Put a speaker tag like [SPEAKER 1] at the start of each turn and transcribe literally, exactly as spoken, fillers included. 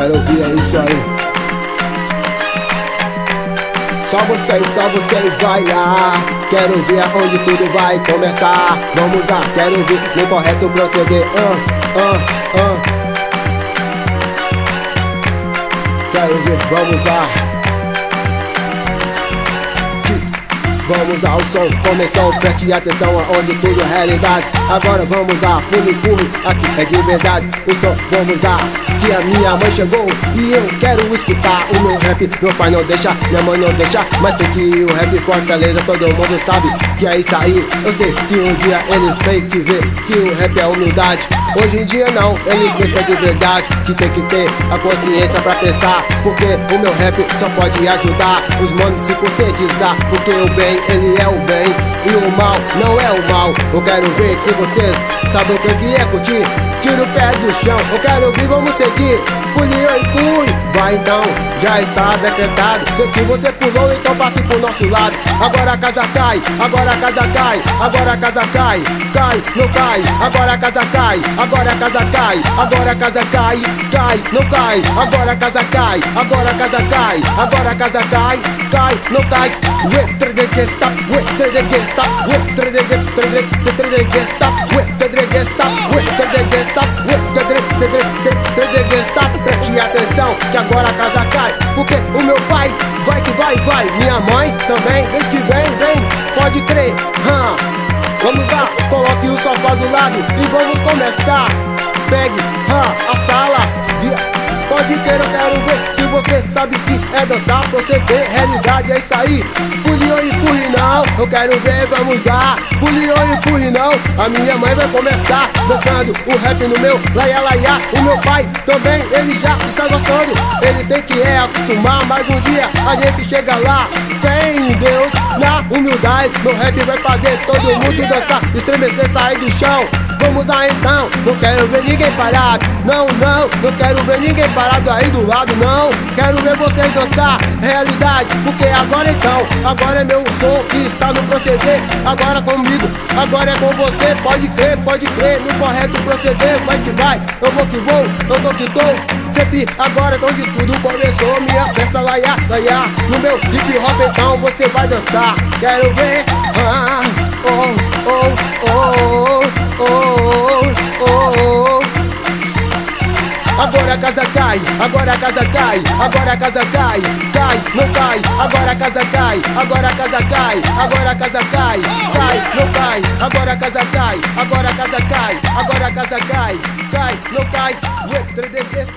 [SPEAKER 1] quero ouvir, é isso aí. Só vocês, só vocês, vai lá. Quero ver aonde tudo vai começar. Vamos lá, quero ver no correto proceder. Ah, ah, ah. Quero ver, vamos lá. Vamos ao som, começou, preste atenção aonde tudo é realidade. Agora vamos lá, pule, pule, aqui é de verdade. O som, vamos lá, que a minha mãe chegou e eu quero escutar o meu rap. Meu pai não deixa, minha mãe não deixa, mas sei que o rap Fortaleza todo mundo sabe que é isso aí. Eu sei que um dia eles têm que ver que o rap é humildade. Hoje em dia não, eles pensam de verdade que tem que ter a consciência pra pensar, porque o meu rap só pode ajudar os manos se conscientizar, porque o bem, ele é o bem e o mal não é o mal. Eu quero ver que vocês sabem o que é curtir. Tira o pé do chão, eu quero ouvir, vamos seguir. Puliou e pule, vai então, já está decretado. Sei que você pulou, então passe pro nosso lado. Agora a casa cai, agora a casa cai, agora a casa cai. Cai, não cai, agora a casa cai, agora a casa cai, agora a casa cai. Cai, não cai, agora a casa cai, agora a casa cai, agora a casa cai. Cai, não cai. Wetredegesta, wetredegesta, wetredegesta, wetredegesta, wetredegesta, wetredegesta, wetredegesta. Preste atenção que agora a casa cai, porque o meu pai vai que vai, vai. Minha mãe também, vem que vem, vem, pode crer. Hum. Vamos lá, coloque o sofá do lado e vamos começar. Pegue hum, a sala, via. Pode crer, eu quero ver se você sabe que é dançar, proceder, realidade é isso aí. Puliou e empurre não, eu quero ver, vamos lá. Puliou e empurre não, a minha mãe vai começar dançando o rap no meu laia laia. O meu pai também, ele já está gostando. Ele tem que é acostumar, mas um dia a gente chega lá. Fé em Deus, na humildade, meu rap vai fazer todo mundo dançar, estremecer, sair do chão. Vamos lá então, não quero ver ninguém parado. Não, não, não quero ver ninguém parado aí do lado, não. Quero ver vocês dançar, realidade, porque agora então, agora é meu som que está no proceder. Agora comigo, agora é com você, pode crer, pode crer, no correto proceder. Vai que vai, eu vou que vou, eu tô que tô. Sempre agora é onde tudo começou, minha festa laia, laia. No meu hip hop então você vai dançar. Quero ver, ah, oh, oh, oh, oh, oh, oh. Agora a casa cai, agora a casa cai, agora a casa cai. Cai, não cai, agora a casa cai, agora a casa cai, agora a casa cai. Cai, não cai, agora a casa cai, agora a casa cai, agora a casa cai. Cai, não cai,